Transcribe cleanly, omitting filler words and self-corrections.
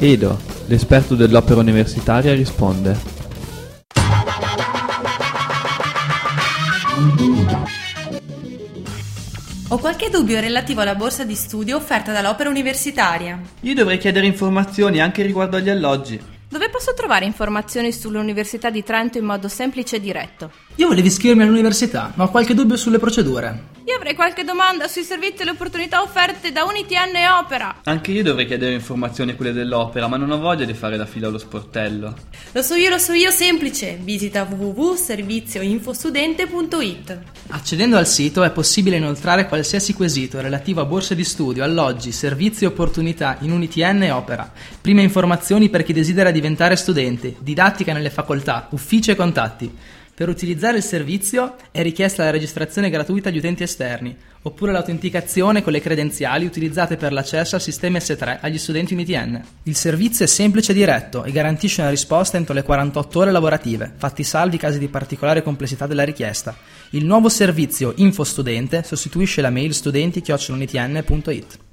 Edo, l'esperto dell'opera universitaria, risponde. Ho qualche dubbio relativo alla borsa di studio offerta dall'opera universitaria. Io dovrei chiedere informazioni anche riguardo agli alloggi. Dove posso trovare informazioni sull'Università di Trento in modo semplice e diretto? Io volevo iscrivermi all'università, ma ho qualche dubbio sulle procedure. Io avrei qualche domanda sui servizi e le opportunità offerte da UniTN e Opera. Anche io dovrei chiedere informazioni a quelle dell'opera, ma non ho voglia di fare la fila allo sportello. Lo so io, semplice. Visita www.servizioinfostudente.it. Accedendo al sito è possibile inoltrare qualsiasi quesito relativo a borse di studio, alloggi, servizi e opportunità in UniTN e Opera. Prime informazioni per chi desidera diventare studente, didattica nelle facoltà, uffici e contatti. Per utilizzare il servizio è richiesta la registrazione gratuita agli utenti esterni, oppure l'autenticazione con le credenziali utilizzate per l'accesso al sistema S3 agli studenti UniTN. Il servizio è semplice e diretto e garantisce una risposta entro le 48 ore lavorative, fatti salvi i casi di particolare complessità della richiesta. Il nuovo servizio InfoStudente sostituisce la mail studenti@unitn.it.